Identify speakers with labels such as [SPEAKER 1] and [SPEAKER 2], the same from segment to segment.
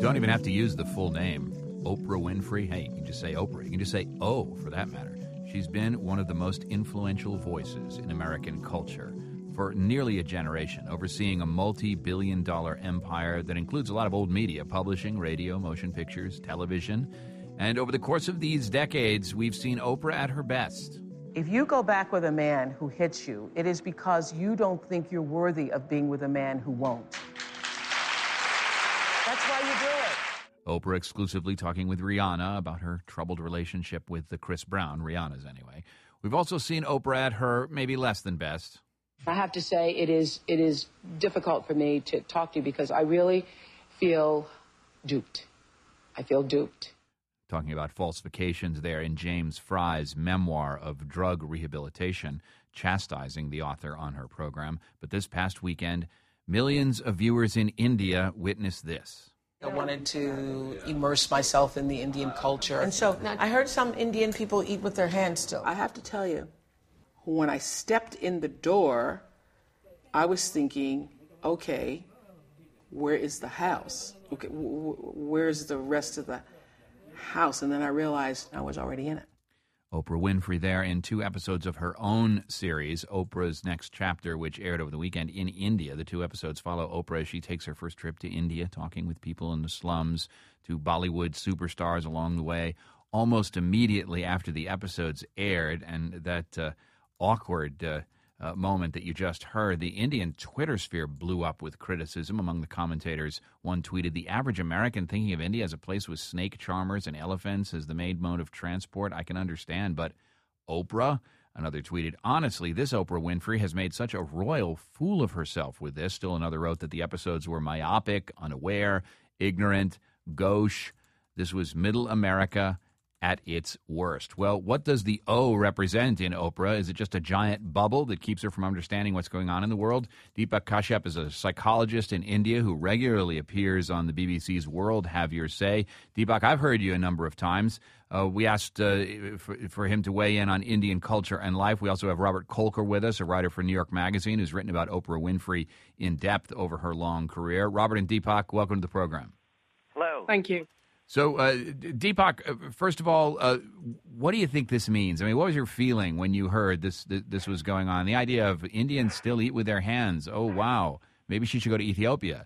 [SPEAKER 1] don't even have to use the full name. Oprah Winfrey. Hey, you can just say Oprah. You can just say O for that matter. She's been one of the most influential voices in American culture for nearly a generation, overseeing a multi-billion-dollar empire that includes a lot of old media, publishing, radio, motion pictures, television. And over the course of these decades, we've seen Oprah at her best.
[SPEAKER 2] If you go back with a man who hits you, it is because you don't think you're worthy of being with a man who won't. That's why you do it.
[SPEAKER 1] Oprah exclusively talking with Rihanna about her troubled relationship with Chris Brown, Rihanna's anyway. We've also seen Oprah at her maybe less than best.
[SPEAKER 3] I have to say it is difficult for me to talk to you because I really feel duped. I feel duped.
[SPEAKER 1] Talking about falsifications there in James Frye's memoir of drug rehabilitation, chastising the author on her program. But this past weekend, millions of viewers in India witnessed this.
[SPEAKER 2] I wanted to immerse myself in the Indian culture. And so I heard some Indian people eat with their hands still.
[SPEAKER 4] I have to tell you, when I stepped in the door, I was thinking, okay, where is the house? Okay, where's the rest of the house? And then I realized I was already in it.
[SPEAKER 1] Oprah Winfrey there in 2 episodes of her own series, Oprah's Next Chapter, which aired over the weekend in India. The 2 episodes follow Oprah as she takes her first trip to India, talking with people in the slums, to Bollywood superstars along the way. Almost immediately after the episodes aired, and that awkward moment that you just heard, the Indian Twitter sphere blew up with criticism among the commentators. One tweeted, "The average American thinking of India as a place with snake charmers and elephants as the main mode of transport, I can understand, but Oprah?" Another tweeted, "Honestly, this Oprah Winfrey has made such a royal fool of herself with this." Still another wrote that the episodes were myopic, unaware, ignorant, gauche. This was middle America at its worst. Well, what does the O represent in Oprah? Is it just a giant bubble that keeps her from understanding what's going on in the world? Deepak Kashyap is a psychologist in India who regularly appears on the BBC's World Have Your Say. Deepak, I've heard you a number of times. We asked for him to weigh in on Indian culture and life. We also have Robert Kolker with us, a writer for New York Magazine, who's written about Oprah Winfrey in depth over her long career. Robert and Deepak, welcome to the program.
[SPEAKER 5] Hello.
[SPEAKER 4] Thank you.
[SPEAKER 1] So, Deepak, first of all, what do you think this means? I mean, what was your feeling when you heard this was going on? The idea of Indians still eat with their hands. Oh, wow. Maybe she should go to Ethiopia.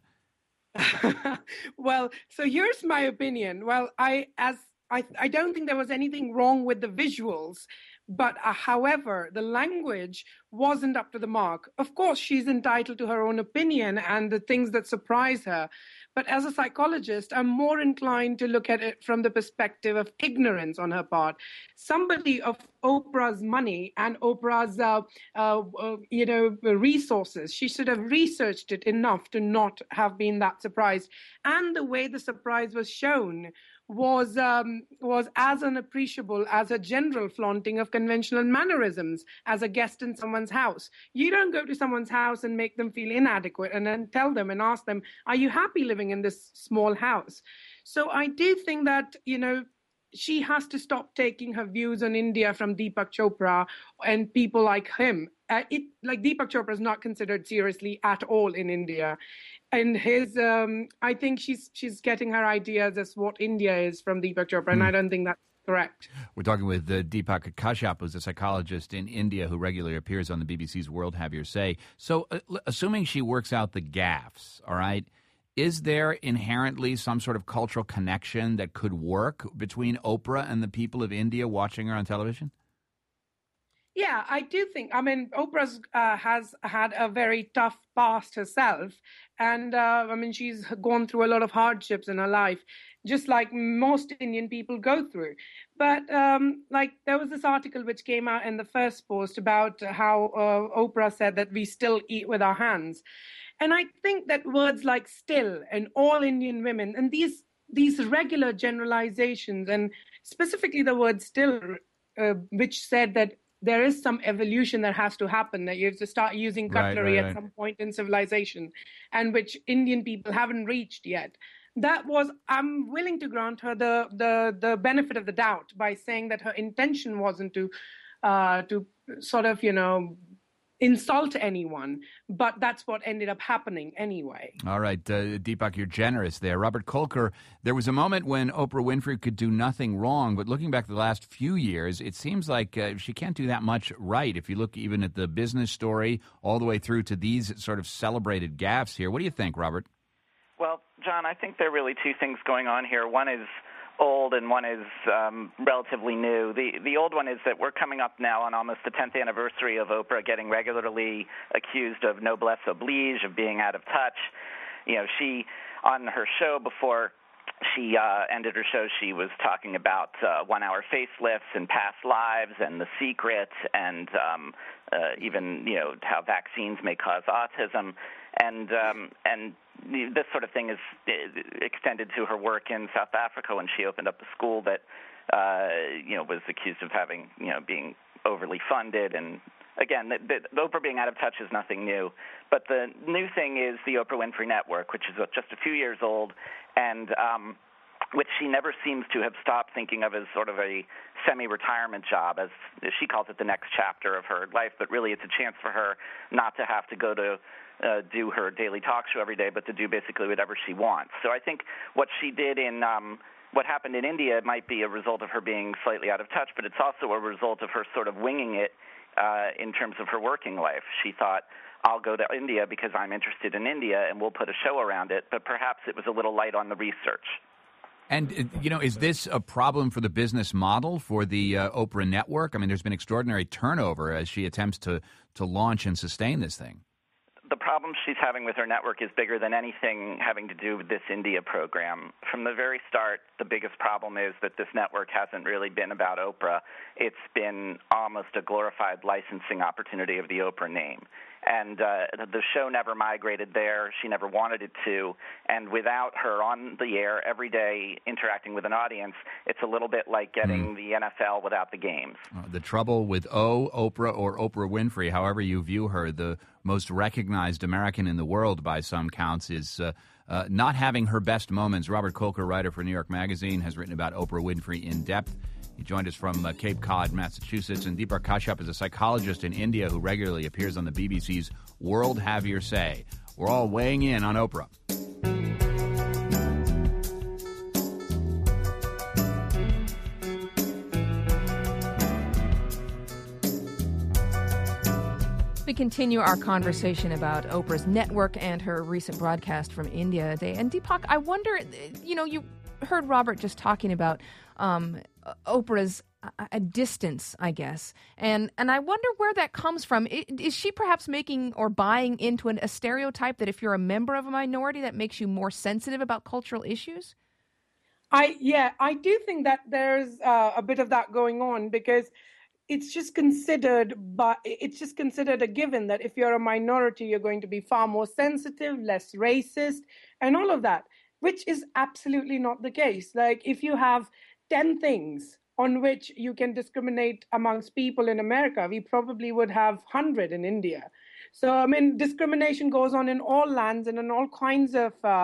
[SPEAKER 6] Well, so here's my opinion. Well, I don't think there was anything wrong with the visuals. But however, the language wasn't up to the mark. Of course, she's entitled to her own opinion and the things that surprise her. But as a psychologist, I'm more inclined to look at it from the perspective of ignorance on her part. Somebody of Oprah's money and Oprah's, resources, she should have researched it enough to not have been that surprised. And the way the surprise was shown was as unappreciable as a general flaunting of conventional mannerisms as a guest in someone's house. You don't go to someone's house and make them feel inadequate and then tell them and ask them, are you happy living in this small house? So I do think that, she has to stop taking her views on India from Deepak Chopra and people like him. Deepak Chopra is not considered seriously at all in India. And I think she's getting her ideas as what India is from Deepak Chopra, and I don't think that's correct.
[SPEAKER 1] We're talking with Deepak Kashyap, who's a psychologist in India who regularly appears on the BBC's World Have Your Say. So, assuming she works out the gaffes, all right, is there inherently some sort of cultural connection that could work between Oprah and the people of India watching her on television?
[SPEAKER 6] Yeah, I do think. I mean, Oprah has had a very tough past herself. And she's gone through a lot of hardships in her life, just like most Indian people go through. But there was this article which came out in the first post about how Oprah said that we still eat with our hands. And I think that words like still and all Indian women and these regular generalizations, and specifically the word still, which said that there is some evolution that has to happen, that you have to start using cutlery at some point in civilization, and which Indian people haven't reached yet. I'm willing to grant her the benefit of the doubt by saying that her intention wasn't to sort of, insult anyone, but that's what ended up happening anyway.
[SPEAKER 1] All right, Deepak, you're generous there. Robert Kolker, there was a moment when Oprah Winfrey could do nothing wrong, but looking back the last few years, it seems like she can't do that much right. If you look even at the business story all the way through to these sort of celebrated gaffes here. What do you think, Robert?
[SPEAKER 5] Well, John, I think there are really two things going on here. One is old and one is relatively new. The old one is that we're coming up now on almost the 10th anniversary of Oprah getting regularly accused of noblesse oblige, of being out of touch. You know, she, on her show before she ended her show, she was talking about 1-hour facelifts and past lives and The Secret and even, you know, how vaccines may cause autism. And this sort of thing is extended to her work in South Africa when she opened up a school that, you know, was accused of having, you know, being overly funded. And again, the Oprah being out of touch is nothing new. But the new thing is the Oprah Winfrey Network, which is just a few years old, and which she never seems to have stopped thinking of as sort of a semi-retirement job, as she calls it, the next chapter of her life. But really, it's a chance for her not to have to go to do her daily talk show every day, but to do basically whatever she wants. So I think what she did in what happened in India might be a result of her being slightly out of touch, but it's also a result of her sort of winging it in terms of her working life. She thought, I'll go to India because I'm interested in India, and we'll put a show around it, but perhaps it was a little light on the research.
[SPEAKER 1] And, you know, is this a problem for the business model for the Oprah Network? I mean, there's been extraordinary turnover as she attempts to launch and sustain this thing.
[SPEAKER 5] The problem she's having with her network is bigger than anything having to do with this India program. From the very start, the biggest problem is that this network hasn't really been about Oprah. It's been almost a glorified licensing opportunity of the Oprah name. And the show never migrated there. She never wanted it to. And without her on the air every day interacting with an audience, it's a little bit like getting the NFL without the games.
[SPEAKER 1] The trouble with Oprah or Oprah Winfrey, however you view her, the most recognized American in the world by some counts, is not having her best moments. Robert Kolker, writer for New York Magazine, has written about Oprah Winfrey in depth. He joined us from Cape Cod, Massachusetts, and Deepak Kashyap is a psychologist in India who regularly appears on the BBC's World Have Your Say. We're all weighing in on Oprah.
[SPEAKER 7] We continue our conversation about Oprah's network and her recent broadcast from India Day. And Deepak, I wonder, you know, you heard Robert just talking about Oprah's a distance, I guess. And I wonder where that comes from. Is she perhaps making or buying into a stereotype that if you're a member of a minority, that makes you more sensitive about cultural issues?
[SPEAKER 6] I do think that there's a bit of that going on, because it's just considered a given that if you're a minority, you're going to be far more sensitive, less racist, and all of that, which is absolutely not the case. Like, if you have 10 things on which you can discriminate amongst people in America, we probably would have 100 in India. So, I mean, discrimination goes on in all lands and in all kinds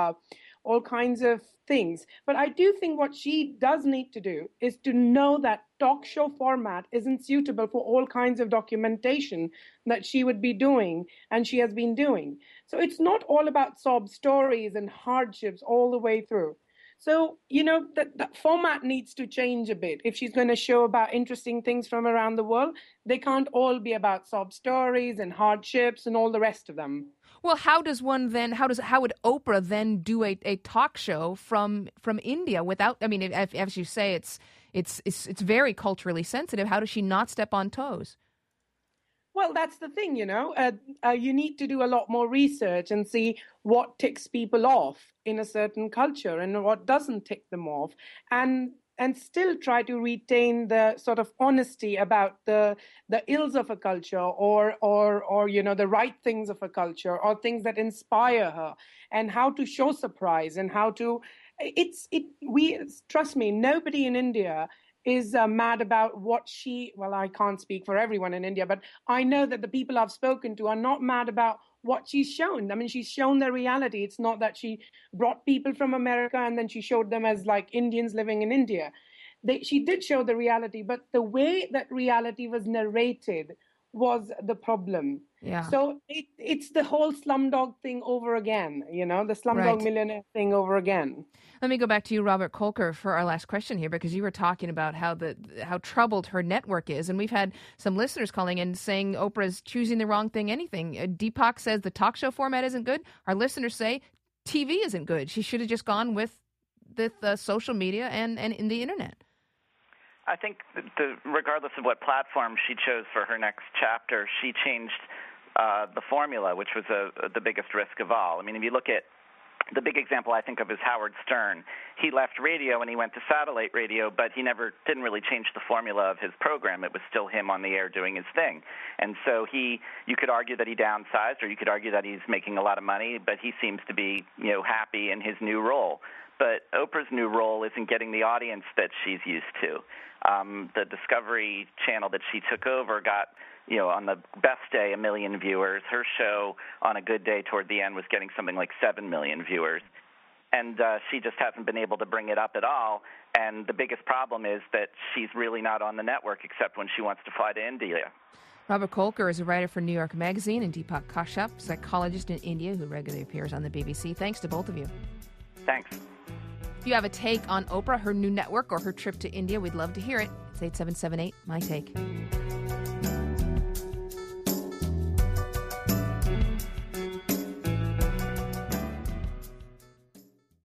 [SPEAKER 6] of things. But I do think what she does need to do is to know that talk show format isn't suitable for all kinds of documentation that she would be doing and she has been doing. So it's not all about sob stories and hardships all the way through. So, you know, that format needs to change a bit. If she's going to show about interesting things from around the world, they can't all be about sob stories and hardships and all the rest of them.
[SPEAKER 7] Well, how would Oprah then do a talk show from India without? I mean, as you say, it's very culturally sensitive. How does she not step on toes?
[SPEAKER 6] Well, that's the thing, you know. You need to do a lot more research and see what ticks people off in a certain culture and what doesn't tick them off, and still try to retain the sort of honesty about the ills of a culture or you know, the right things of a culture or things that inspire her, and how to show surprise and how to trust me, nobody in India is mad about what I can't speak for everyone in India, but I know that the people I've spoken to are not mad about what she's shown. I mean, she's shown the reality. It's not that she brought people from America and then she showed them as like Indians living in India. She did show the reality, but the way that reality was narrated was the problem. Yeah. So it's the whole Slumdog thing over again, the Slumdog Millionaire thing over again.
[SPEAKER 7] Let me go back to you, Robert Kolker, for our last question here, because you were talking about how troubled her network is. And we've had some listeners calling in saying Oprah's choosing the wrong thing, anything. Deepak says the talk show format isn't good. Our listeners say TV isn't good. She should have just gone with the social media and in the internet.
[SPEAKER 5] I think regardless of what platform she chose for her next chapter, she changed the formula, which was the biggest risk of all. I mean, if you look at the big example I think of is Howard Stern. He left radio and he went to satellite radio, but he didn't really change the formula of his program. It was still him on the air doing his thing. And so you could argue that he downsized, or you could argue that he's making a lot of money, but he seems to be, happy in his new role. But Oprah's new role isn't getting the audience that she's used to. The Discovery Channel that she took over got, on the best day, 1 million viewers. Her show on a good day toward the end was getting something like 7 million viewers. And she just hasn't been able to bring it up at all. And the biggest problem is that she's really not on the network except when she wants to fly to India.
[SPEAKER 7] Robert Kolker is a writer for New York Magazine, and Deepak Kashyap, psychologist in India who regularly appears on the BBC. Thanks to both of you.
[SPEAKER 5] Thanks.
[SPEAKER 7] If you have a take on Oprah, her new network, or her trip to India, we'd love to hear it. It's 8778 My Take.